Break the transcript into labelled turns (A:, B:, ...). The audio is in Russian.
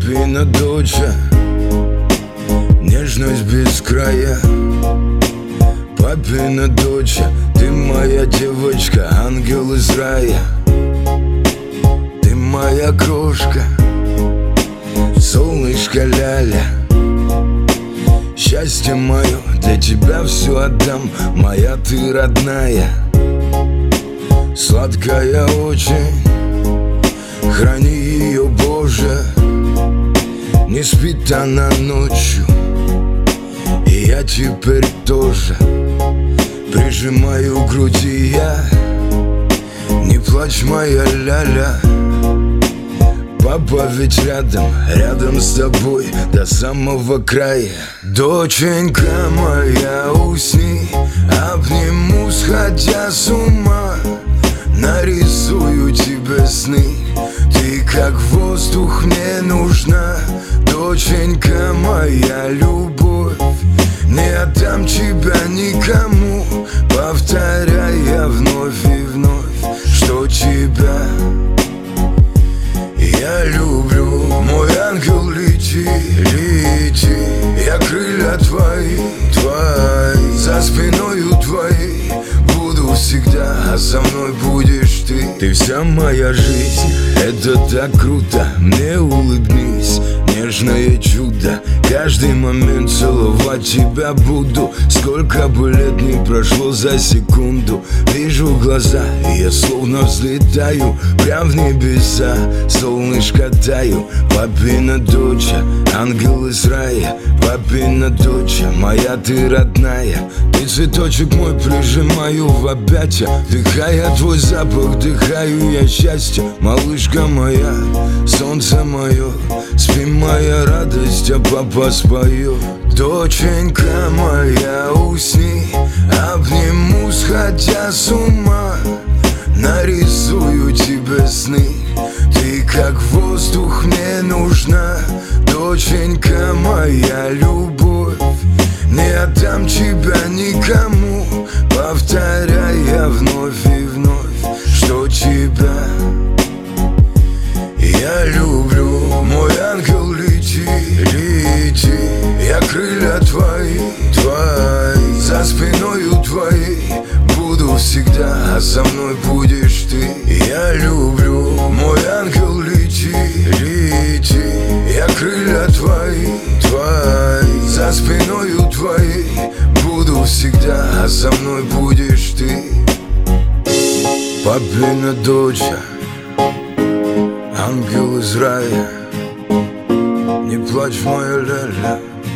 A: Папина доча, нежность без края. Папина доча, ты моя девочка, ангел из рая. Ты моя крошка, солнышко ляля. Счастье мое, для тебя все отдам, моя ты родная. Сладкая очень, храни ее, Боже. Не спит она ночью, и я теперь тоже. Прижимаю к груди я, не плачь, моя ляля. Папа ведь рядом, рядом с тобой до самого края. Доченька моя, усни, обниму, сходя с ума. Нарисую тебе сны, ты как воздух мне нужна. Доченька моя, любовь, не отдам тебя никому, повторяя вновь и вновь, что тебя я люблю. Мой ангел, лети, лети, я крылья твои, твои, за спиною твоей буду всегда, а со мной будешь ты. Ты вся моя жизнь, это так круто, мне улыбнись, нежное чудо. Каждый момент целовать тебя буду. Сколько бы лет не прошло за секунду. Вижу глаза, и я словно взлетаю прям в небеса, солнышко таю. Папина доча, ангел из рая. Папина доча, моя ты родная. Ты цветочек мой, прижимаю в объятия. Вдыхая твой запах, вдыхаю я счастье. Малышка моя, солнце мое, спи, моя радость, а папа споет. Доченька моя, усни, обниму, сходя с ума. Нарисую тебе сны, ты как воздух мне нужна. Доченька моя, любовь, не отдам тебя никому, повторяя вновь и вновь, что тебя я люблю. Мой ангел, лети, лети, я крылья твои, твои, за спиною твоей буду всегда, а со мной будешь ты. Я люблю. Мой ангел, лети, лети, я крылья твои, твои, за спиною твоей буду всегда, а со мной будешь ты. Папина доча, ангел из рая. Не плачь, моя ляля.